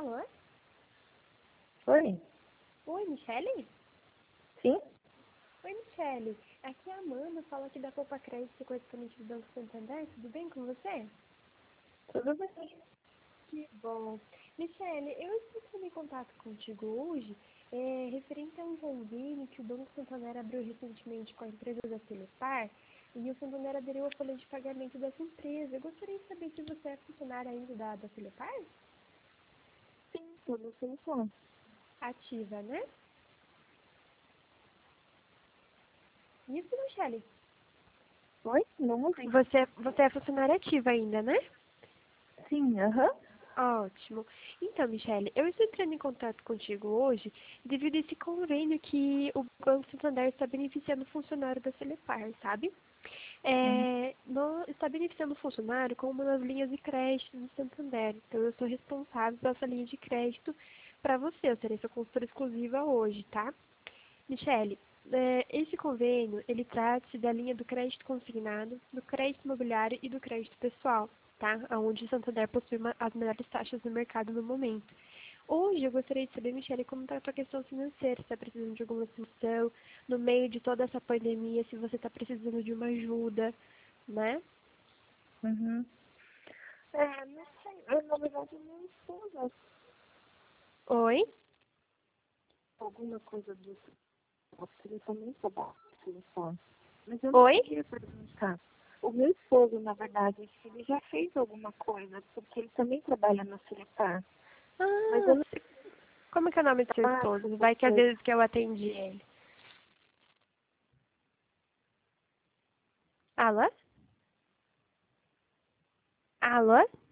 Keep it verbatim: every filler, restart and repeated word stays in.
Alô? Oi? Oi, Michele? Sim? Oi, Michele. Aqui é a Amanda, fala aqui da Copa Crédito correspondente do Banco Santander. Tudo bem com você? Tudo bem. Que bom. Michele, eu estou entrando em contato contigo hoje é, referente a um convênio que o Banco Santander abriu recentemente com a empresa da Celepar e o Santander aderiu à folha de pagamento dessa empresa. Eu gostaria de saber se você é funcionária ainda da, da Celepar? Sim, tudo certo. Ativa, né? Isso, Michele? Oi? Não ouvi. Você, você é funcionária ativa ainda, né? Sim, aham. Ótimo. Então, Michele, eu estou entrando em contato contigo hoje devido a esse convênio que o Banco Santander está beneficiando o funcionário da Celepar, sabe? Uhum. É, nós está beneficiando o funcionário com uma das linhas de crédito do Santander. Então, eu sou responsável por essa linha de crédito para você. Eu serei sua consultora exclusiva hoje, tá? Michele, é, esse convênio, ele trata-se da linha do crédito consignado, do crédito imobiliário e do crédito pessoal, tá? Onde o Santander possui uma, as melhores taxas no mercado no momento. Hoje eu gostaria de saber, Michele, como está a tua questão financeira, se está precisando de alguma solução, no meio de toda essa pandemia, se você está precisando de uma ajuda, né? Uhum. É, não sei. Eu, na verdade, não estou Oi? alguma coisa do ele também trabalha no telefone. Mas eu não Oi? queria perguntar. O meu esposo, na verdade, se ele já fez alguma coisa, porque ele também trabalha no Celepar. Mas Ah, eu não se- como é que é o nome do seu faço esposo? Vai que às você. vezes que eu atendi ele. Alô? Alô?